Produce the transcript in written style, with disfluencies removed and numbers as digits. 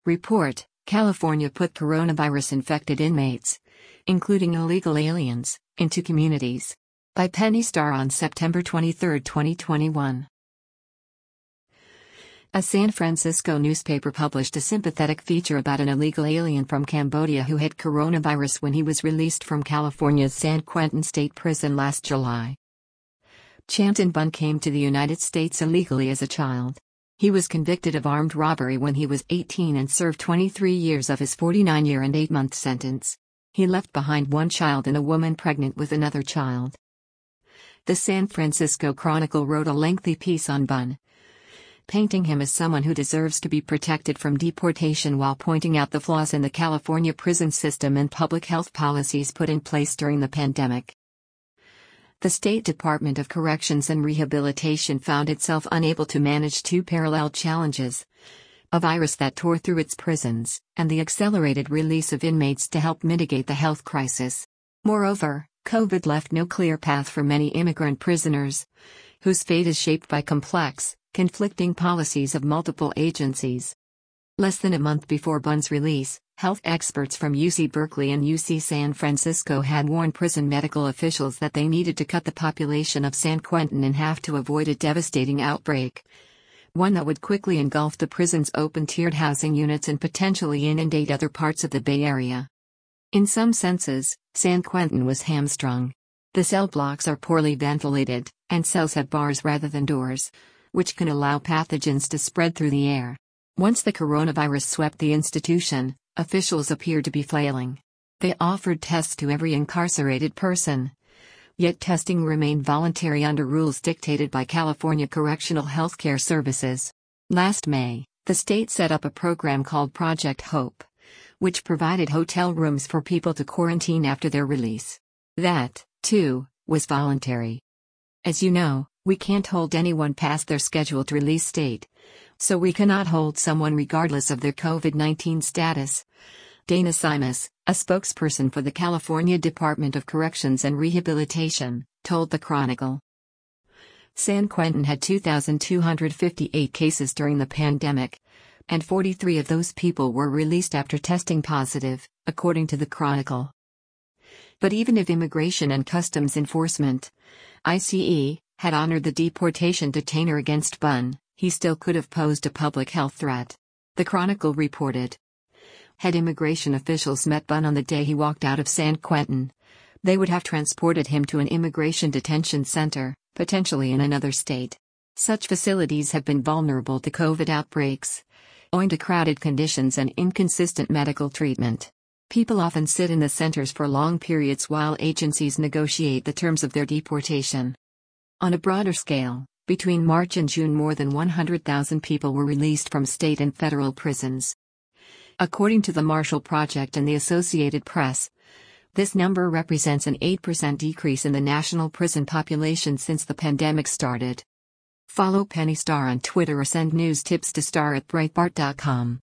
Report: California put coronavirus-infected inmates, including illegal aliens, into communities. By Penny Starr on September 23, 2021. A San Francisco newspaper published a sympathetic feature about an illegal alien from Cambodia who had coronavirus when he was released from California's San Quentin State Prison last July. Chanton Bun came to the United States illegally as a child. He was convicted of armed robbery when he was 18 and served 23 years of his 49-year and 8-month sentence. He left behind one child and a woman pregnant with another child. The San Francisco Chronicle wrote a lengthy piece on Bun, painting him as someone who deserves to be protected from deportation while pointing out the flaws in the California prison system and public health policies put in place during the pandemic. The State Department of Corrections and Rehabilitation found itself unable to manage two parallel challenges: a virus that tore through its prisons, and the accelerated release of inmates to help mitigate the health crisis. Moreover, COVID left no clear path for many immigrant prisoners, whose fate is shaped by complex, conflicting policies of multiple agencies. Less than a month before Bun's release, health experts from UC Berkeley and UC San Francisco had warned prison medical officials that they needed to cut the population of San Quentin in half to avoid a devastating outbreak, one that would quickly engulf the prison's open-tiered housing units and potentially inundate other parts of the Bay Area. In some senses, San Quentin was hamstrung. The cell blocks are poorly ventilated, and cells have bars rather than doors, which can allow pathogens to spread through the air. Once the coronavirus swept the institution, officials appeared to be flailing. They offered tests to every incarcerated person, yet testing remained voluntary under rules dictated by California Correctional Healthcare Services. Last May, the state set up a program called Project Hope, which provided hotel rooms for people to quarantine after their release. That, too, was voluntary. As you know, we can't hold anyone past their scheduled release date, so we cannot hold someone regardless of their COVID-19 status. Dana Simas, a spokesperson for the California Department of Corrections and Rehabilitation, told the Chronicle. San Quentin had 2,258 cases during the pandemic, and 43 of those people were released after testing positive, according to the Chronicle. But even if Immigration and Customs Enforcement, ICE, had honored the deportation detainer against Bun, he still could have posed a public health threat. The Chronicle reported. Had immigration officials met Bun on the day he walked out of San Quentin, they would have transported him to an immigration detention center, potentially in another state. Such facilities have been vulnerable to COVID outbreaks, owing to crowded conditions and inconsistent medical treatment. People often sit in the centers for long periods while agencies negotiate the terms of their deportation. On a broader scale, between March and June more than 100,000 people were released from state and federal prisons. According to the Marshall Project and the Associated Press, this number represents an 8% decrease in the national prison population since the pandemic started. Follow Penny Starr on Twitter or send news tips to star@breitbart.com.